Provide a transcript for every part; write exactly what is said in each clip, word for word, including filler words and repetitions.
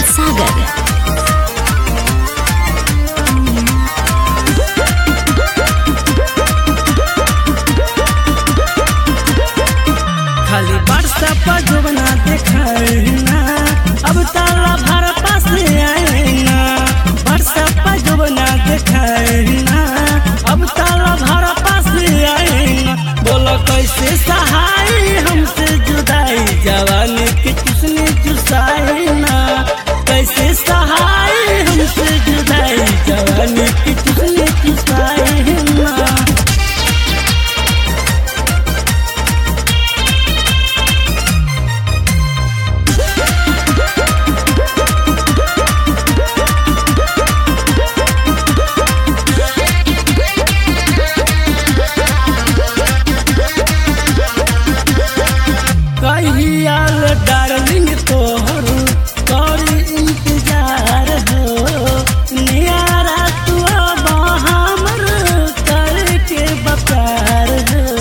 सागर। खाली बरसा पर जुबना दिखाए ना, अब ताला भर पास आए ना। बरसा पर जुबना दिखाए ना, अब ताला भर पास आए ना। बोलो कैसे सहाय हमसे जुदाई, जवानी की चुसनी चुसाए ना। कैसे सहाय हमसे जुदाई, जवानी की चुसनी चुसाए ना। कहियाल डार्लिंग तोहर करी इंतजार हो, नियारा तू अब हमर करके बकार हो।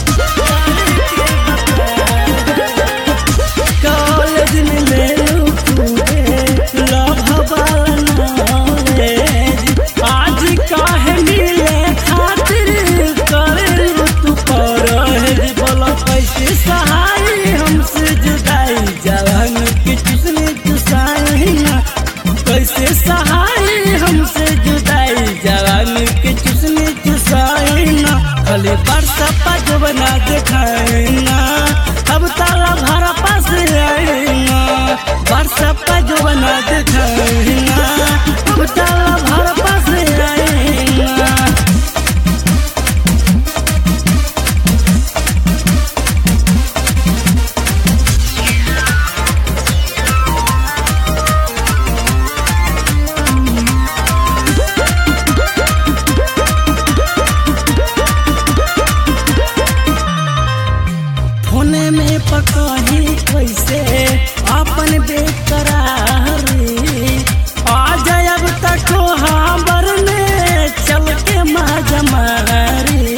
कॉलेज में ले लू तुझे लव वाला नॉलेज, आज काहे मिले खातिर करे तू परहेज। बोलो कैसे सहाय हमसे जुदाई, जवान की चुसनी चुसाई ना। कैसे सहाय हमसे जुदाई, जवान की चुसनी चुसाई ना। खाली बरसा पर जुबना दिखाए ना, अब ताला भरा पास आए ना। बरसा पर जुबना दिखाए ना, अब ताला भरा पास आए ना। होने में पकही कैसे अपन बेकरारी, आ जाए अब तक हाबर में चल के माजमारी।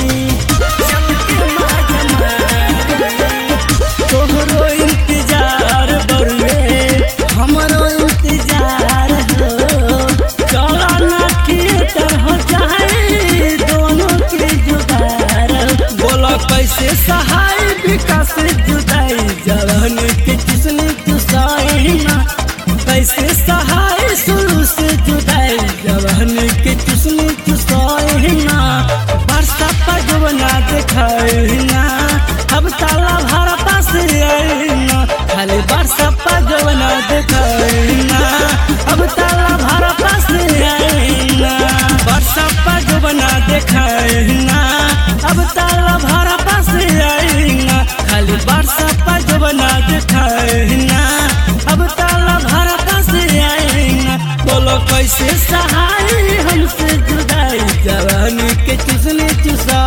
तोहरो इंतजार बरुए हमरो इंतजार हो, चला ना थिएटर हो जाए दोनों के जुगार। बोला कैसे सहाय विकास जुदाई, जवान के चुसनी चुसाई ना। कैसे सहाय शुरू से जुदाई, जवान के चुसनी चुसाई ना। बरसा पर जुबना दिखाए ना, अब ताला भरा पास आए ना। खाली बरसा पर जुबना दिखाए ना, अब ताला भरा पास आए ना। बरसा पर जुबना दिखाए ना, अब ताला भरा पास आए ना। खाली बरसा पर जुबना दिखाए ना, अब ताला भरा पास आए ना। बोलो कैसे सहाय हमसे जुदाई, जवानी के चुसनी चुसा